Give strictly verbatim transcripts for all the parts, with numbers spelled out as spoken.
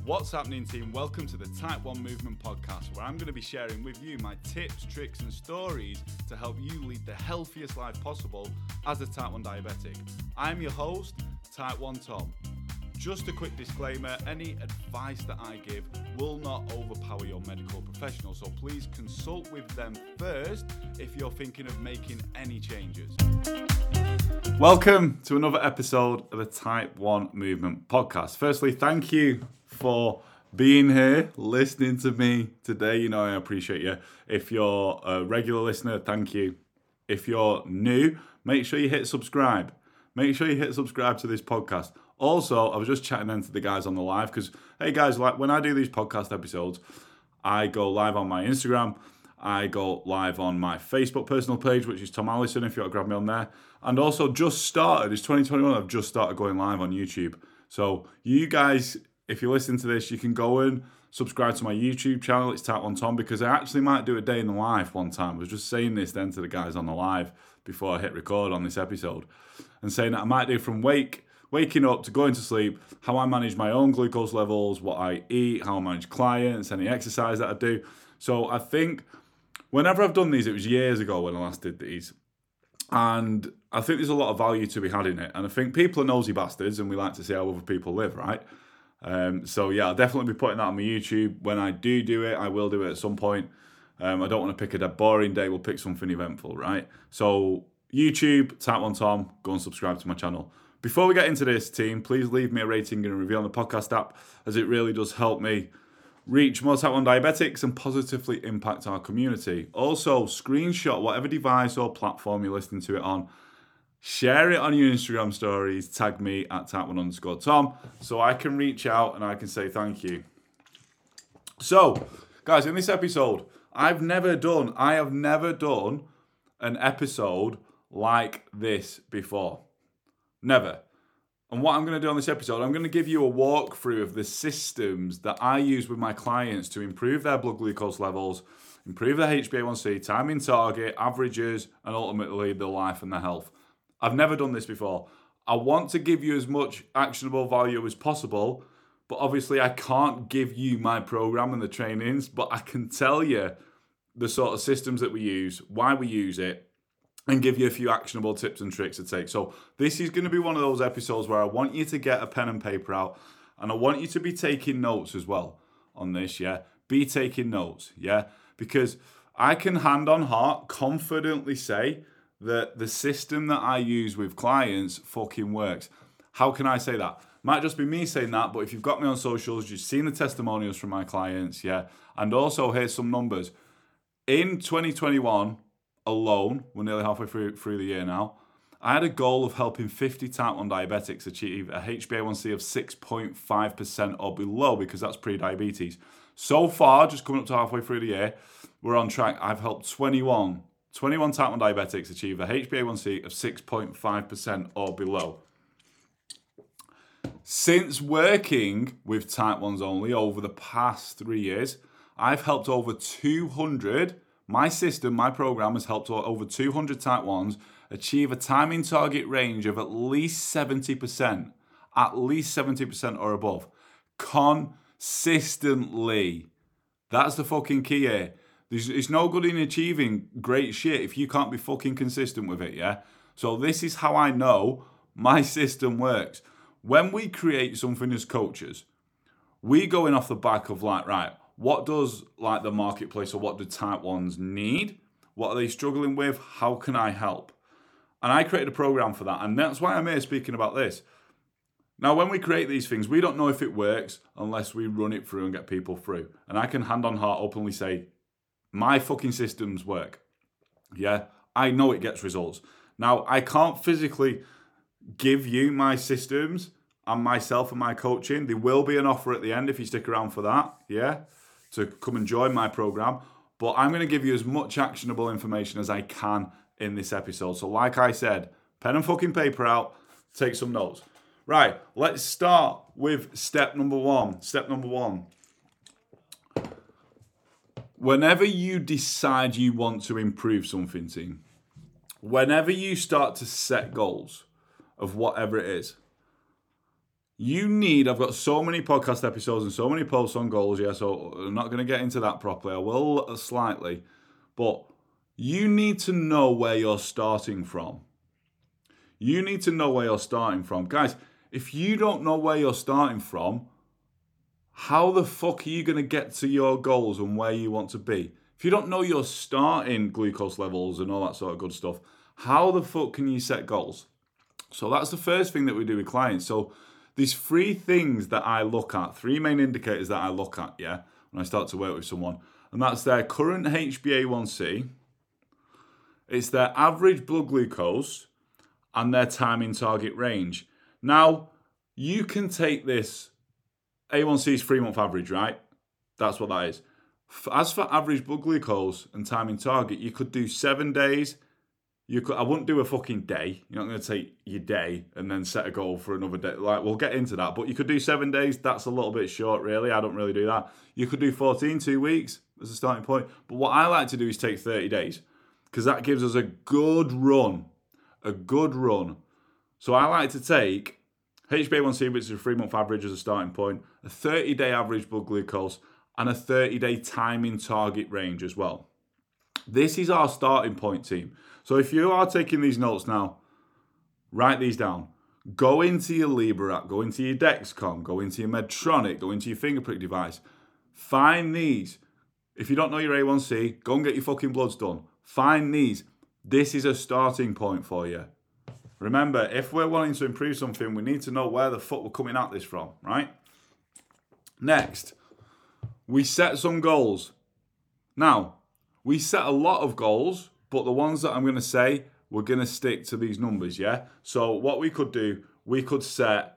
What's happening, team? Welcome to the Type one Movement Podcast, where I'm going to be sharing with you my tips, tricks, and stories to help you lead the healthiest life possible as a Type one diabetic. I'm your host, Type one Tom. Just a quick disclaimer, any advice that I give will not overpower your medical professional, so please consult with them first if you're thinking of making any changes. Welcome to another episode of the Type one Movement Podcast. Firstly, thank you for being here, listening to me today. You know I appreciate you. If you're a regular listener, thank you. If you're new, make sure you hit subscribe. Make sure you hit subscribe to this podcast. Also, I was just chatting then to the guys on the live because, hey guys, like when I do these podcast episodes, I go live on my Instagram. I go live on my Facebook personal page, which is Tom Allison, if you want to grab me on there. And also just started, it's twenty twenty-one, I've just started going live on YouTube. So you guys, if you're listening to this, you can go and subscribe to my YouTube channel. It's Type one Tom, because I actually might do a day in the life one time. I was just saying this then to the guys on the live before I hit record on this episode, and saying that I might do from wake, waking up to going to sleep, how I manage my own glucose levels, what I eat, how I manage clients, any exercise that I do. So I think whenever I've done these, it was years ago when I last did these, and I think there's a lot of value to be had in it. And I think people are nosy bastards, and we like to see how other people live, right? Um, so yeah, I'll definitely be putting that on my YouTube. When I do do it, I will do it at some point. Um, I don't want to pick a dead boring day. We'll pick something eventful, right? So YouTube, Type one Tom, go and subscribe to my channel. Before we get into this, team, please leave me a rating and a review on the podcast app, as it really does help me reach more Type one diabetics and positively impact our community. Also, screenshot whatever device or platform you're listening to it on. Share it on your Instagram stories. Tag me at Type one underscore Tom so I can reach out and I can say thank you. So, guys, in this episode, I've never done, I have never done an episode like this before. Never. And what I'm going to do on this episode, I'm going to give you a walkthrough of the systems that I use with my clients to improve their blood glucose levels, improve their H b A one C, time in target, averages, and ultimately their life and their health. I've never done this before. I want to give you as much actionable value as possible, but obviously I can't give you my program and the trainings, but I can tell you the sort of systems that we use, why we use it, and give you a few actionable tips and tricks to take. So this is going to be one of those episodes where I want you to get a pen and paper out, and I want you to be taking notes as well on this, yeah? Be taking notes, yeah? Because I can hand on heart confidently say that the system that I use with clients fucking works. How can I say that? Might just be me saying that, but if you've got me on socials, you've seen the testimonials from my clients, yeah? And also, here's some numbers. In twenty twenty-one alone, we're nearly halfway through, through the year now, I had a goal of helping fifty Type one diabetics achieve a H b A one C of six point five percent or below, because that's pre-diabetes. So far, just coming up to halfway through the year, we're on track. I've helped twenty-one, twenty-one Type one diabetics achieve a H b A one C of six point five percent or below. Since working with Type ones only over the past three years, I've helped over two hundred. My system, my program has helped over two hundred Type ones achieve a time in target range of at least seventy percent, at least seventy percent or above, consistently. That's the fucking key here. There's, it's no good in achieving great shit if you can't be fucking consistent with it, yeah? So this is how I know my system works. When we create something as coaches, we go in off the back of like, right, what does like the marketplace, or what do Type ones need? What are they struggling with? How can I help? And I created a program for that. And that's why I'm here speaking about this. Now, when we create these things, we don't know if it works unless we run it through and get people through. And I can hand on heart openly say, my fucking systems work. Yeah, I know it gets results. Now, I can't physically give you my systems and myself and my coaching. There will be an offer at the end if you stick around for that, yeah, to come and join my program. But I'm going to give you as much actionable information as I can in this episode. So like I said, pen and fucking paper out, take some notes. Right, let's start with step number one. Step number one. Whenever you decide you want to improve something, team, whenever you start to set goals of whatever it is, You need, I've got so many podcast episodes and so many posts on goals, yeah, so I'm not going to get into that properly. I will slightly, but you need to know where you're starting from. You need to know where you're starting from. Guys, if you don't know where you're starting from, how the fuck are you going to get to your goals and where you want to be? If you don't know your starting glucose levels and all that sort of good stuff, how the fuck can you set goals? So that's the first thing that we do with clients. So there's three things that I look at, three main indicators that I look at, yeah, when I start to work with someone. And that's their current H b A one C, it's their average blood glucose, and their time in target range. Now, you can take this, A one C is three-month average, right? That's what that is. As for average blood glucose and time in target, you could do seven days. You could. I wouldn't do a fucking day. You're not going to take your day and then set a goal for another day. Like, we'll get into that. But you could do seven days. That's a little bit short, really. I don't really do that. You could do fourteen, two weeks as a starting point. But what I like to do is take thirty days because that gives us a good run. A good run. So I like to take H b A one C, which is a three-month average as a starting point, a thirty-day average blood glucose, and a thirty-day time in target range as well. This is our starting point, team. So if you are taking these notes now, write these down. Go into your Libre app, go into your Dexcom, go into your Medtronic, go into your finger prick device. Find these. If you don't know your A one C, go and get your fucking bloods done. Find these. This is a starting point for you. Remember, if we're wanting to improve something, we need to know where the fuck we're coming at this from, right? Next, we set some goals. Now, we set a lot of goals, but the ones that I'm going to say, we're going to stick to these numbers, yeah? So what we could do, we could set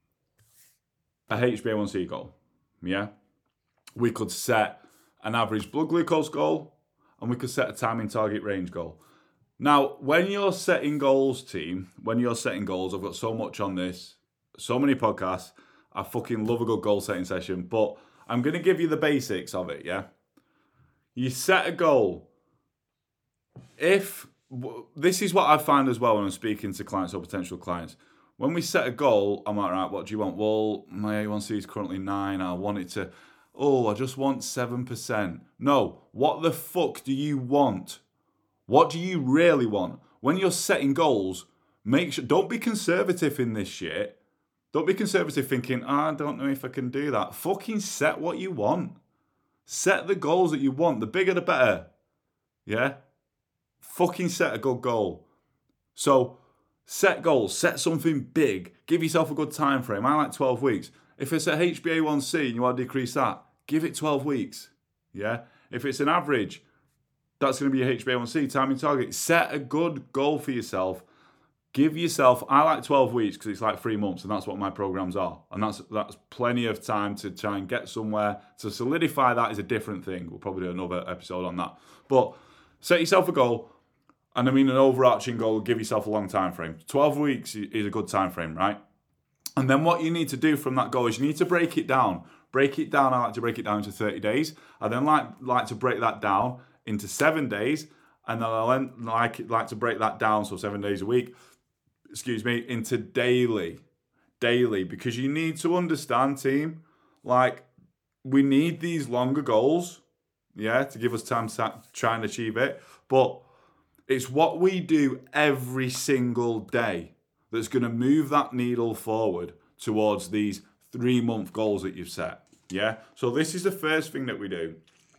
a H b A one C goal, yeah? We could set an average blood glucose goal, and we could set a time in target range goal. Now, when you're setting goals, team, when you're setting goals, I've got so much on this, so many podcasts. I fucking love a good goal setting session, but I'm going to give you the basics of it, yeah? You set a goal. If, this is what I find as well when I'm speaking to clients or potential clients. When we set a goal, I'm like, right, what do you want? Well, my A one C is currently nine. I want it to, oh, I just want seven percent. No, what the fuck do you want? What do you really want? When you're setting goals, make sure, don't be conservative in this shit. Don't be conservative thinking, oh, I don't know if I can do that. Fucking set what you want. Set the goals that you want. The bigger the better. Yeah? Fucking set a good goal. So, set goals. Set something big. Give yourself a good time frame. I like twelve weeks. If it's a H b A one C and you want to decrease that, give it twelve weeks. Yeah? If it's an average, that's going to be a H b A one C, time in target. Set a good goal for yourself. Give yourself, I like twelve weeks because it's like three months and that's what my programs are. And that's that's plenty of time to try and get somewhere. To solidify that is a different thing. We'll probably do another episode on that. But set yourself a goal, and I mean an overarching goal, give yourself a long time frame. twelve weeks is a good time frame, right? And then what you need to do from that goal is you need to break it down. Break it down, I like to break it down into thirty days. I then like, like to break that down into seven days, and then I like, like to break that down, so seven days a week, excuse me, into daily, daily, because you need to understand, team, like, we need these longer goals, yeah, to give us time to try and achieve it, but it's what we do every single day that's going to move that needle forward towards these three-month goals that you've set, yeah? So this is the first thing that we do.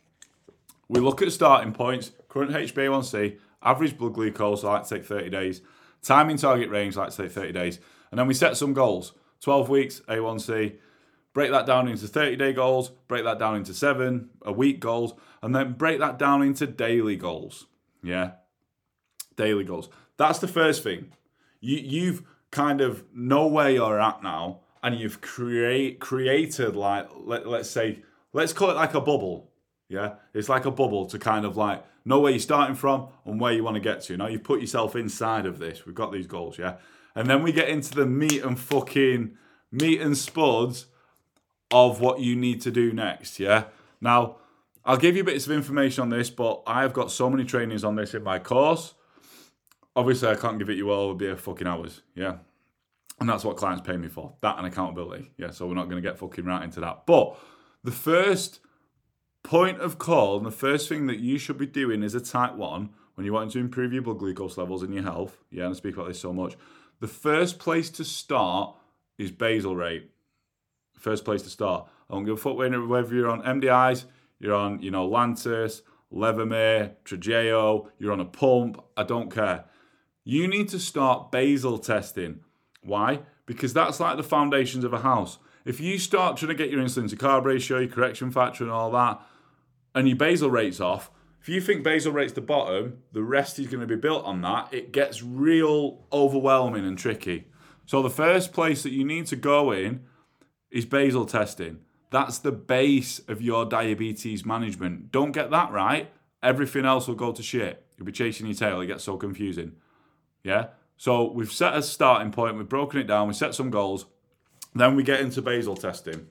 We look at starting points, current H b A one C, average blood glucose, I like to take thirty days, time in target range, I like to take thirty days, and then we set some goals. twelve weeks, A one C, break that down into thirty-day goals, break that down into seven, a week goals, and then break that down into daily goals, yeah? Daily goals. That's the first thing. You, you've kind of know where you're at now, and you've create, created, like, let, let's say, let's call it like a bubble. Yeah, it's like a bubble to kind of like know where you're starting from and where you want to get to. Now you've put yourself inside of this. We've got these goals, yeah? And then we get into the meat and fucking meat and spuds of what you need to do next, yeah? Now, I'll give you bits of information on this, but I've got so many trainings on this in my course. Obviously, I can't give it you all. It would be a fucking hours, yeah? And that's what clients pay me for, that and accountability. Yeah, so we're not going to get fucking right into that. But the first point of call and the first thing that you should be doing as a type one when you're wanting to improve your blood glucose levels and your health, yeah, and I speak about this so much, the first place to start is basal rate. First place to start. I don't give a fuck whether you're on M D Is, you're on, you know, Lantus, Levemir, Trajeo, you're on a pump, I don't care. You need to start basal testing. Why? Because that's like the foundations of a house. If you start trying to get your insulin to carb ratio, your correction factor and all that, and your basal rate's off, if you think basal rate's the bottom, the rest is going to be built on that, it gets real overwhelming and tricky. So the first place that you need to go in is basal testing. That's the base of your diabetes management. Don't get that right, everything else will go to shit. You'll be chasing your tail, it gets so confusing. Yeah? So we've set a starting point, we've broken it down, we set some goals, then we get into basal testing.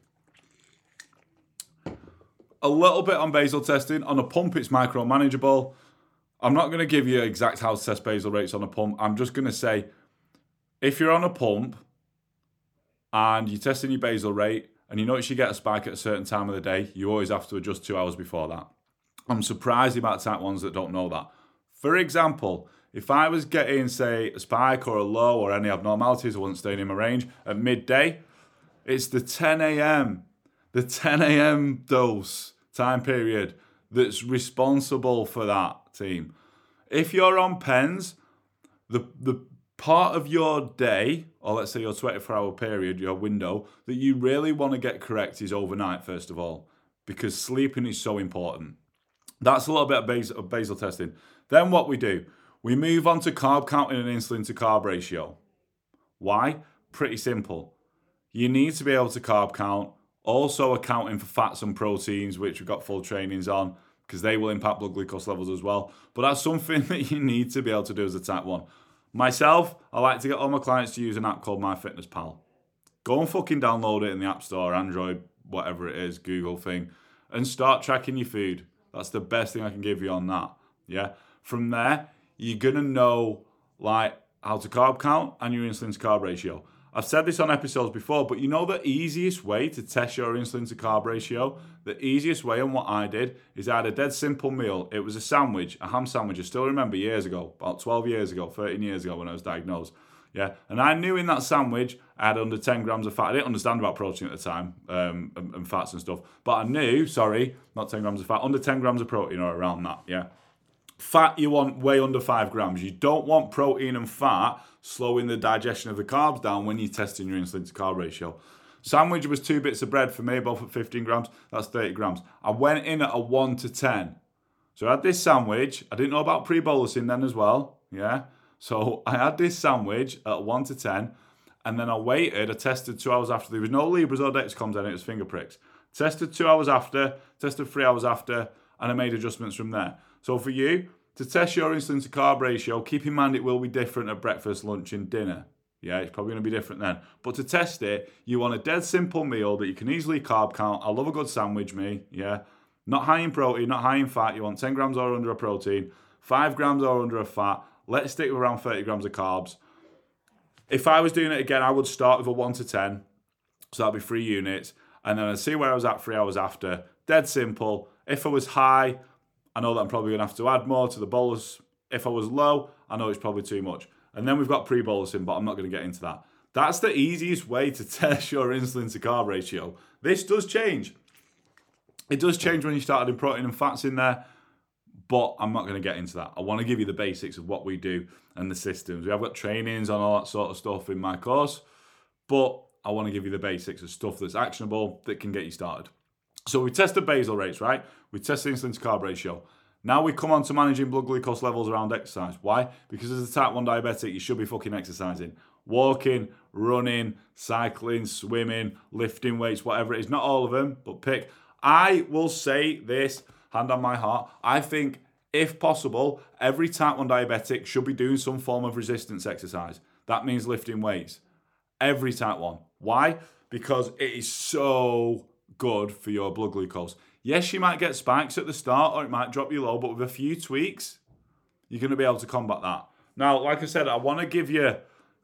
A little bit on basal testing. On a pump, it's micro-manageable. I'm not going to give you exact how to test basal rates on a pump. I'm just going to say, if you're on a pump and you're testing your basal rate and you notice you get a spike at a certain time of the day, you always have to adjust two hours before that. I'm surprised about type ones that don't know that. For example, if I was getting, say, a spike or a low or any abnormalities, I wasn't staying in my range at midday, it's the ten a.m., the ten a.m. dose time period that's responsible for that, team. If you're on pens, the the part of your day, or let's say your twenty-four hour period, your window, that you really want to get correct is overnight, first of all, because sleeping is so important. That's a little bit of basal, of basal testing. Then what we do, we move on to carb counting and insulin to carb ratio. Why? Pretty simple. You need to be able to carb count, also accounting for fats and proteins, which we've got full trainings on, because they will impact blood glucose levels as well. But that's something that you need to be able to do as a type one. Myself, I like to get all my clients to use an app called MyFitnessPal. Go and fucking download it in the App Store, Android, whatever it is, Google thing, and start tracking your food. That's the best thing I can give you on that. Yeah. From there, you're going to know like how to carb count and your insulin to carb ratio. I've said this on episodes before, but you know the easiest way to test your insulin to carb ratio? The easiest way, and what I did, is I had a dead simple meal. It was a sandwich, a ham sandwich. I still remember years ago, about twelve years ago, thirteen years ago when I was diagnosed. Yeah, and I knew in that sandwich I had under ten grams of fat. I didn't understand about protein at the time, um, and, and fats and stuff. But I knew, sorry, not ten grams of fat, under ten grams of protein or around that, yeah. Fat you want way under five grams. You don't want protein and fat slowing the digestion of the carbs down when you're testing your insulin to carb ratio. Sandwich was two bits of bread for me, both at fifteen grams. That's thirty grams. I went in at a one to ten. So I had this sandwich. I didn't know about pre-bolusing then as well. Yeah. So I had this sandwich at one to ten. And then I waited. I tested two hours after. There was no Libras or Dexcoms in it. It was finger pricks. Tested two hours after. Tested three hours after. And I made adjustments from there. So for you, to test your insulin to carb ratio, keep in mind it will be different at breakfast, lunch and dinner. Yeah, it's probably going to be different then. But to test it, you want a dead simple meal that you can easily carb count. I love a good sandwich, me. Yeah. Not high in protein, not high in fat. You want ten grams or under of protein, five grams or under of fat. Let's stick with around thirty grams of carbs. If I was doing it again, I would start with a one to ten. So that'd be three units. And then I'd see where I was at three hours after. Dead simple. If I was high, I know that I'm probably going to have to add more to the bolus. If I was low, I know it's probably too much. And then we've got pre-bolusing, but I'm not going to get into that. That's the easiest way to test your insulin to carb ratio. This does change. It does change when you start adding protein and fats in there, but I'm not going to get into that. I want to give you the basics of what we do and the systems. We have got trainings on all that sort of stuff in my course, but I want to give you the basics of stuff that's actionable that can get you started. So we tested basal rates, right? We tested insulin to carb ratio. Now we come on to managing blood glucose levels around exercise. Why? Because as a type one diabetic, you should be fucking exercising. Walking, running, cycling, swimming, lifting weights, whatever it is. Not all of them, but pick. I will say this, hand on my heart. I think, if possible, every type one diabetic should be doing some form of resistance exercise. That means lifting weights. Every type one. Why? Because it is so good for your blood glucose. Yes, you might get spikes at the start or it might drop you low, but with a few tweaks, you're going to be able to combat that. Now, like I said, I want to give you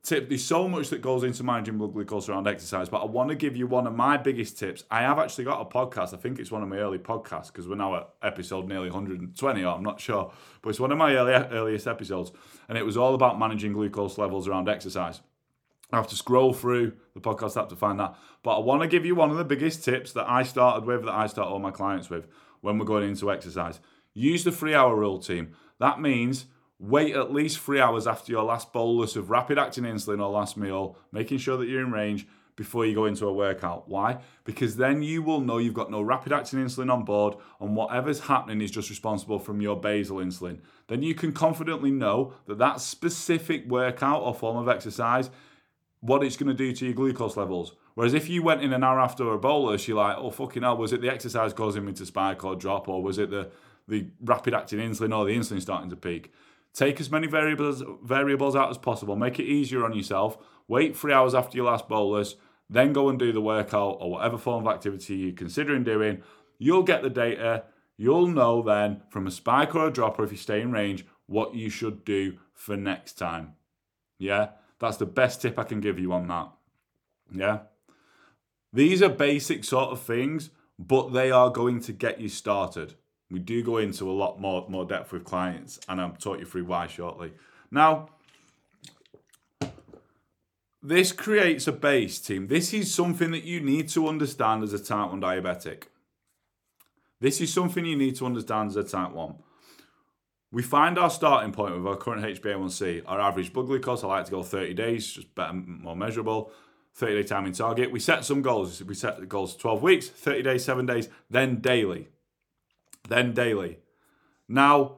tip, there's so much that goes into managing blood glucose around exercise, but I want to give you one of my biggest tips. I have actually got a podcast. I think it's one of my early podcasts because we're now at episode nearly one hundred twenty, or I'm not sure, but it's one of my early, earliest episodes, and it was all about managing glucose levels around exercise. I have to scroll through the podcast app to find that, but I want to give you one of the biggest tips that I started with, that I start all my clients with when we're going into exercise. Use the three-hour rule, team. That means wait at least three hours after your last bolus of rapid-acting insulin or last meal, making sure that you're in range before you go into a workout. Why? Because then you will know you've got no rapid-acting insulin on board, and whatever's happening is just responsible from your basal insulin. Then you can confidently know that that specific workout or form of exercise, what it's going to do to your glucose levels. Whereas if you went in an hour after a bolus, you're like, oh, fucking hell, was it the exercise causing me to spike or drop, or was it the, the rapid-acting insulin or the insulin starting to peak? Take as many variables variables out as possible. Make it easier on yourself. Wait three hours after your last bolus. Then go and do the workout or whatever form of activity you're considering doing. You'll get the data. You'll know then from a spike or a drop, or if you stay in range, what you should do for next time. Yeah? That's the best tip I can give you on that. Yeah? These are basic sort of things, but they are going to get you started. We do go into a lot more, more depth with clients, and I'll talk you through why shortly. Now, this creates a base, team. This is something that you need to understand as a type one diabetic. This is something you need to understand as a type one. We find our starting point with our current H b A one C, our average blood glucose. I like to go thirty days, just better, more measurable. thirty-day time in target. We set some goals. We set the goals twelve weeks, thirty days, seven days, then daily. Then daily. Now,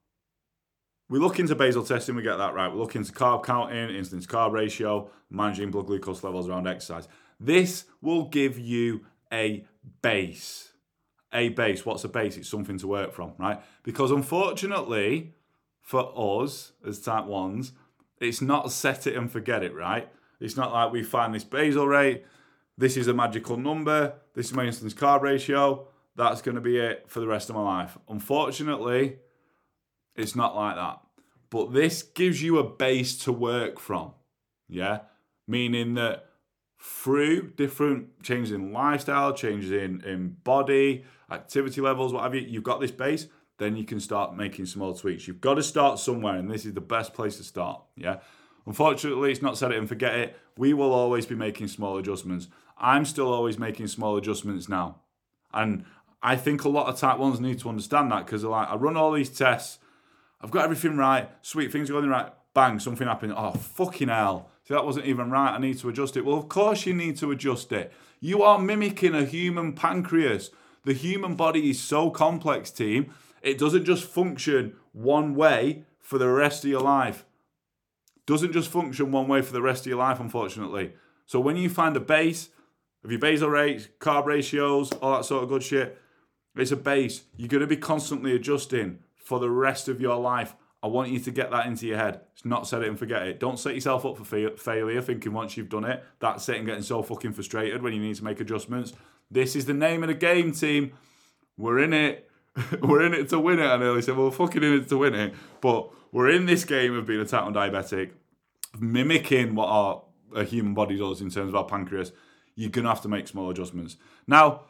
we look into basal testing, we get that right. We look into carb counting, insulin to carb ratio, managing blood glucose levels around exercise. This will give you a base. A base. What's a base? It's something to work from, right? Because unfortunately, for us as type ones, it's not set it and forget it, right? It's not like we find this basal rate, this is a magical number, this is my insulin to carb ratio, that's going to be it for the rest of my life. Unfortunately, it's not like that. But this gives you a base to work from, yeah? Meaning that through different changes in lifestyle, changes in, in body, activity levels, whatever, you've got this base, then you can start making small tweaks. You've got to start somewhere, and this is the best place to start, yeah? Unfortunately, it's not set it and forget it. We will always be making small adjustments. I'm still always making small adjustments now. And I think a lot of type ones need to understand that, because they're like, I run all these tests, I've got everything right, sweet, things are going right, bang, something happened, oh, fucking hell. See, that wasn't even right, I need to adjust it. Well, of course you need to adjust it. You are mimicking a human pancreas. The human body is so complex, team. It doesn't just function one way for the rest of your life. Doesn't just function one way for the rest of your life, unfortunately. So when you find a base of your basal rates, carb ratios, all that sort of good shit, it's a base. You're going to be constantly adjusting for the rest of your life. I want you to get that into your head. It's not set it and forget it. Don't set yourself up for fa- failure thinking once you've done it, that's it, and getting so fucking frustrated when you need to make adjustments. This is the name of the game, team. We're in it. We're in it to win it. I nearly said, well, we're fucking in it to win it. But we're in this game of being a type one diabetic, mimicking what our, our human body does in terms of our pancreas. You're going to have to make small adjustments. Now,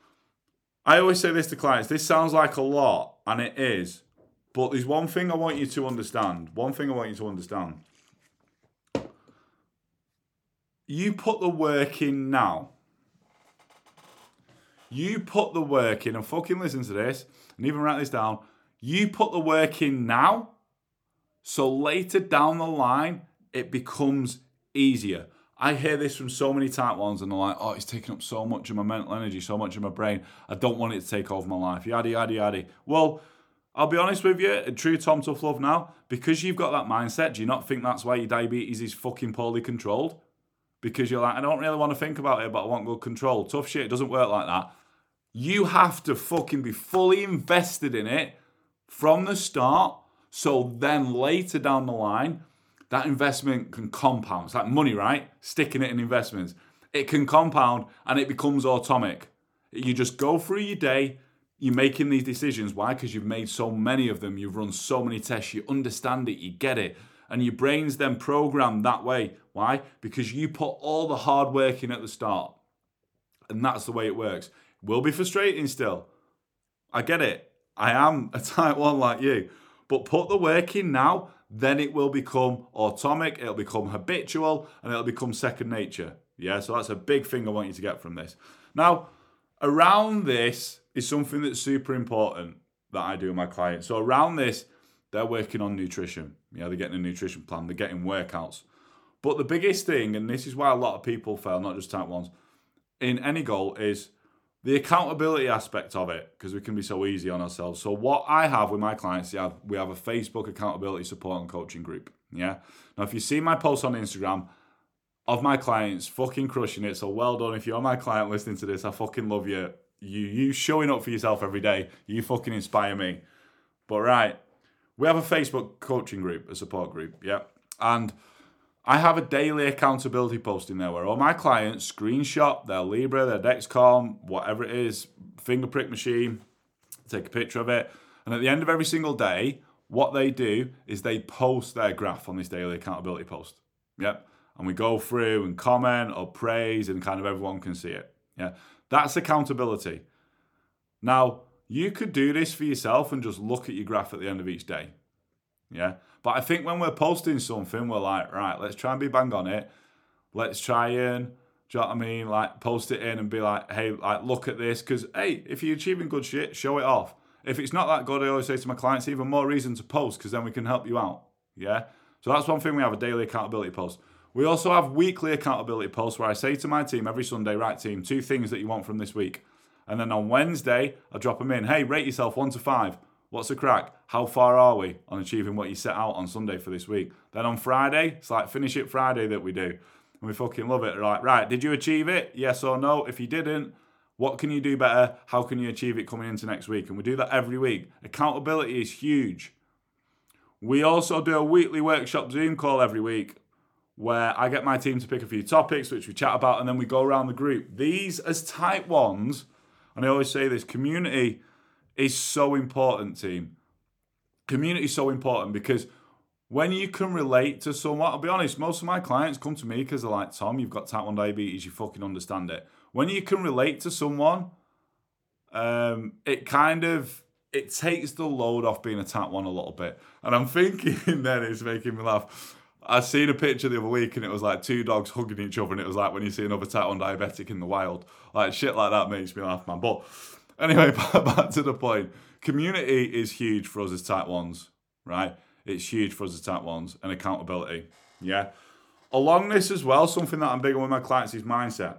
I always say this to clients. This sounds like a lot, and it is. But there's one thing I want you to understand. One thing I want you to understand. You put the work in now. You put the work in, and fucking listen to this, and even write this down. You put the work in now, so later down the line, it becomes easier. I hear this from so many type ones, and they're like, oh, it's taking up so much of my mental energy, so much of my brain. I don't want it to take over my life. Yada, yada, yada. Well, I'll be honest with you, a true Tom Tough Love now, because you've got that mindset, do you not think that's why your diabetes is fucking poorly controlled? Because you're like, I don't really want to think about it, but I want good control. Tough shit, it doesn't work like that. You have to fucking be fully invested in it from the start, so then later down the line, that investment can compound. It's like money, right? Sticking it in investments. It can compound and it becomes automatic. You just go through your day, you're making these decisions. Why? Because you've made so many of them. You've run so many tests. You understand it. You get it. And your brain's then programmed that way. Why? Because you put all the hard work in at the start. And that's the way it works. It will be frustrating still. I get it. I am a type one like you. But put the work in now, then it will become autonomic, it'll become habitual, and it'll become second nature. Yeah, so that's a big thing I want you to get from this. Now, around this is something that's super important that I do with my clients. So around this, they're working on nutrition. Yeah, they're getting a nutrition plan, they're getting workouts. But the biggest thing, and this is why a lot of people fail, not just type ones, in any goal is the accountability aspect of it, because we can be so easy on ourselves. So what I have with my clients, yeah, we have a Facebook accountability support and coaching group. Yeah. Now, if you see my posts on Instagram of my clients fucking crushing it, so well done. If you're my client listening to this, I fucking love you. You you showing up for yourself every day. You fucking inspire me. But right, we have a Facebook coaching group, a support group. Yeah. And I have a daily accountability post in there where all my clients screenshot their Libra, their Dexcom, whatever it is, finger prick machine, take a picture of it. And at the end of every single day, what they do is they post their graph on this daily accountability post. Yep. And we go through and comment or praise and kind of everyone can see it. Yeah. That's accountability. Now, you could do this for yourself and just look at your graph at the end of each day. Yeah. But I think when we're posting something, we're like, right, let's try and be bang on it. Let's try and, do you know what I mean? Like, post it in and be like, hey, like, look at this. Because, hey, if you're achieving good shit, show it off. If it's not that good, I always say to my clients, even more reason to post, because then we can help you out. Yeah? So that's one thing we have, a daily accountability post. We also have weekly accountability posts where I say to my team every Sunday, right, team, two things that you want from this week. And then on Wednesday, I drop them in. Hey, rate yourself one to five. What's the crack? How far are we on achieving what you set out on Sunday for this week? Then on Friday, it's like Finish It Friday that we do. And we fucking love it. Like, right, did you achieve it? Yes or no? If you didn't, what can you do better? How can you achieve it coming into next week? And we do that every week. Accountability is huge. We also do a weekly workshop Zoom call every week where I get my team to pick a few topics, which we chat about, and then we go around the group. These, as type ones, and I always say this, community is so important, team. Community is so important because when you can relate to someone, I'll be honest, most of my clients come to me because they're like, Tom, you've got type one diabetes, you fucking understand it. When you can relate to someone, um, it kind of, it takes the load off being a type one a little bit. And I'm thinking then, it's making me laugh. I seen a picture the other week and it was like two dogs hugging each other, and it was like when you see another type one diabetic in the wild. Like, shit like that makes me laugh, man. But anyway, back to the point. Community is huge for us as type ones, right? It's huge for us as type ones, and accountability, yeah? Along this as well, something that I'm big on with my clients is mindset.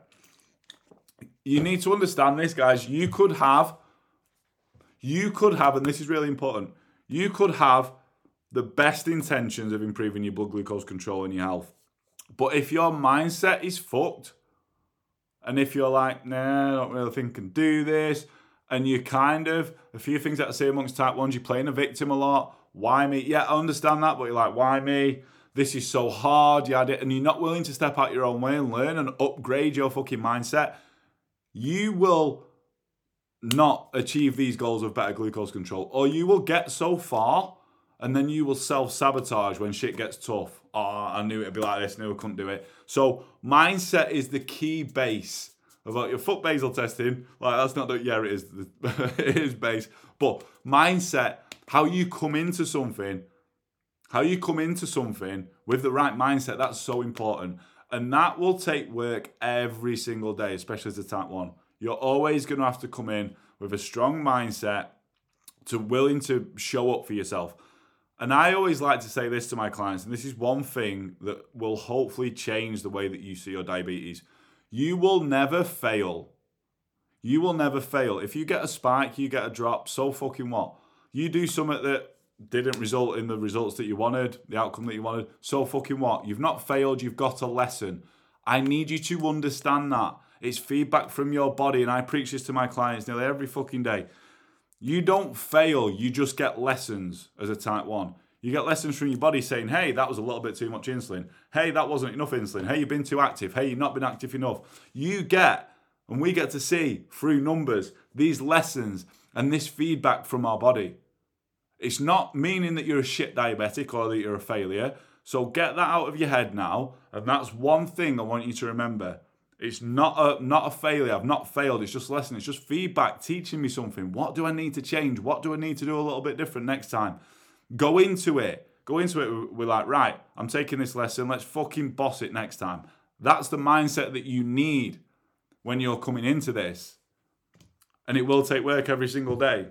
You need to understand this, guys. You could have, you could have, and this is really important, you could have the best intentions of improving your blood glucose control and your health. But if your mindset is fucked, and if you're like, nah, I don't really think I can do this, and you kind of, a few things that I say amongst type ones, you're playing a victim a lot. Why me? Yeah, I understand that, but you're like, why me? This is so hard, yeah, and you're not willing to step out your own way and learn and upgrade your fucking mindset. You will not achieve these goals of better glucose control, or you will get so far and then you will self-sabotage when shit gets tough. Oh, I knew it'd be like this, I knew I couldn't do it. So mindset is the key base of like your foot basal testing. Like, that's not the, yeah, it is, it is base. But mindset, how you come into something, how you come into something with the right mindset, that's so important. And that will take work every single day, especially as a type one. You're always going to have to come in with a strong mindset to willing to show up for yourself. And I always like to say this to my clients, and this is one thing that will hopefully change the way that you see your diabetes. You will never fail. You will never fail. If you get a spike, you get a drop, so fucking what? You do something that didn't result in the results that you wanted, the outcome that you wanted, so fucking what? You've not failed, you've got a lesson. I need you to understand that. It's feedback from your body, and I preach this to my clients nearly every fucking day. You don't fail, you just get lessons as a type one. You get lessons from your body saying, hey, that was a little bit too much insulin. Hey, that wasn't enough insulin. Hey, you've been too active. Hey, you've not been active enough. You get, and we get to see through numbers, these lessons and this feedback from our body. It's not meaning that you're a shit diabetic or that you're a failure. So get that out of your head now. And that's one thing I want you to remember. It's not a not a failure. I've not failed. It's just a lesson. It's just feedback teaching me something. What do I need to change? What do I need to do a little bit different next time? Go into it. Go into it with like, right, I'm taking this lesson. Let's fucking boss it next time. That's the mindset that you need when you're coming into this. And it will take work every single day.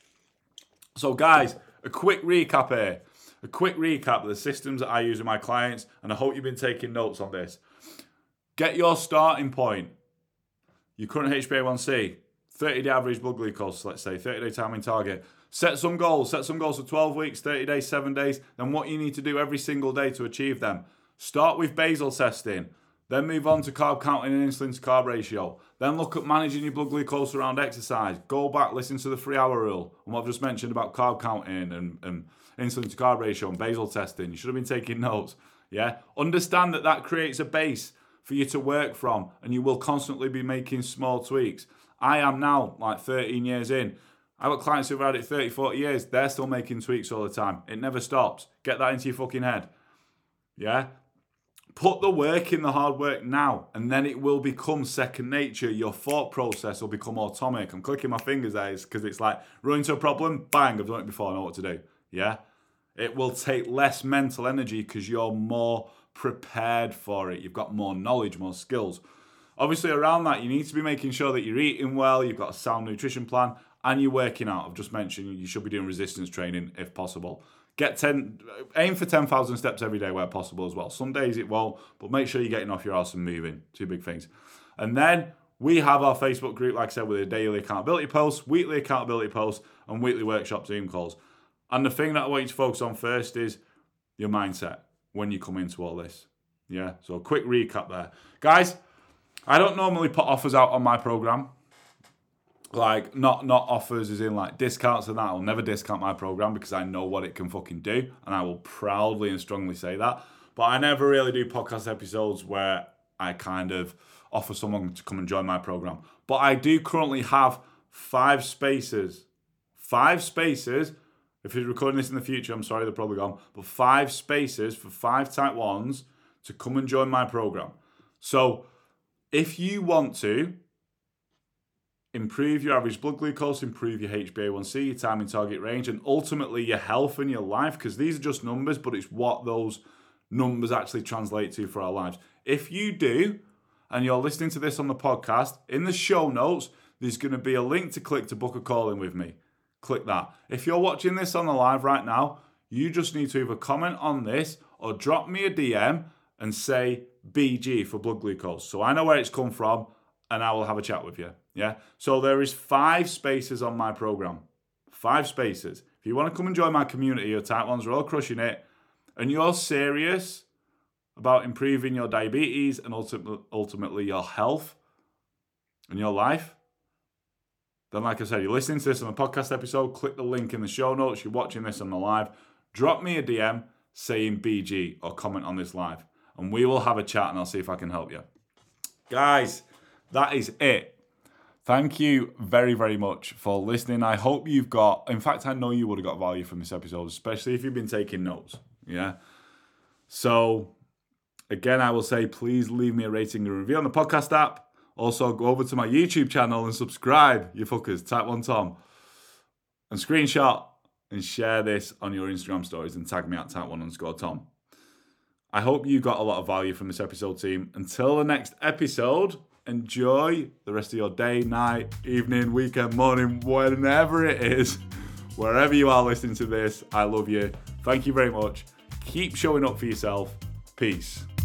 So guys, a quick recap here. A quick recap of the systems that I use with my clients. And I hope you've been taking notes on this. Get your starting point. Your current H b A one C. thirty-day average blood glucose, let's say. thirty-day time in target. Set some goals. Set some goals for twelve weeks, thirty days, seven days. Then what you need to do every single day to achieve them. Start with basal testing. Then move on to carb counting and insulin to carb ratio. Then look at managing your blood glucose around exercise. Go back, listen to the three hour rule and what I've just mentioned about carb counting and, and insulin to carb ratio and basal testing. You should have been taking notes. Yeah. Understand that that creates a base for you to work from, and you will constantly be making small tweaks. I am now like thirteen years in. I've got clients who've had it thirty, forty years. They're still making tweaks all the time. It never stops. Get that into your fucking head. Yeah. Put the work in, the hard work now, and then it will become second nature. Your thought process will become automatic. I'm clicking my fingers there because it's like run into a problem, bang, I've done it before, I know what to do. Yeah? It will take less mental energy because you're more prepared for it. You've got more knowledge, more skills. Obviously, around that, you need to be making sure that you're eating well, you've got a sound nutrition plan, and you're working out. I've just mentioned you should be doing resistance training if possible. Get ten, aim for ten thousand steps every day where possible as well. Some days it won't, but make sure you're getting off your ass and moving. Two big things. And then we have our Facebook group, like I said, with a daily accountability posts, weekly accountability posts, and weekly workshop Zoom calls. And the thing that I want you to focus on first is your mindset when you come into all this. Yeah, so a quick recap there. Guys, I don't normally put offers out on my program. Like, not not offers as in like discounts and that. I'll never discount my program because I know what it can fucking do. And I will proudly and strongly say that. But I never really do podcast episodes where I kind of offer someone to come and join my program. But I do currently have five spaces. Five spaces. If you're recording this in the future, I'm sorry, they're probably gone. But five spaces for five type ones to come and join my program. So if you want to improve your average blood glucose, improve your H b A one C, your time in target range, and ultimately your health and your life, because these are just numbers, but it's what those numbers actually translate to for our lives. If you do, and you're listening to this on the podcast, in the show notes, there's going to be a link to click to book a call in with me. Click that. If you're watching this on the live right now, you just need to either comment on this or drop me a D M and say B G for blood glucose. So I know where it's come from and I will have a chat with you. Yeah. So there is five spaces on my program. Five spaces. If you want to come and join my community, your type ones are all crushing it, and you're serious about improving your diabetes and ultimately, ultimately your health and your life, then like I said, you're listening to this on a podcast episode, click the link in the show notes. You're watching this on the live. Drop me a D M saying B G or comment on this live, and we will have a chat and I'll see if I can help you. Guys, that is it. Thank you very, very much for listening. I hope you've got, in fact, I know you would have got value from this episode, especially if you've been taking notes. Yeah. So, again, I will say, please leave me a rating and review on the podcast app. Also, go over to my YouTube channel and subscribe, you fuckers, Type one Tom. And screenshot and share this on your Instagram stories and tag me at Type one underscore Tom. I hope you got a lot of value from this episode, team. Until the next episode, enjoy the rest of your day, night, evening, weekend, morning, whenever it is. Wherever you are listening to this, I love you. Thank you very much. Keep showing up for yourself. Peace.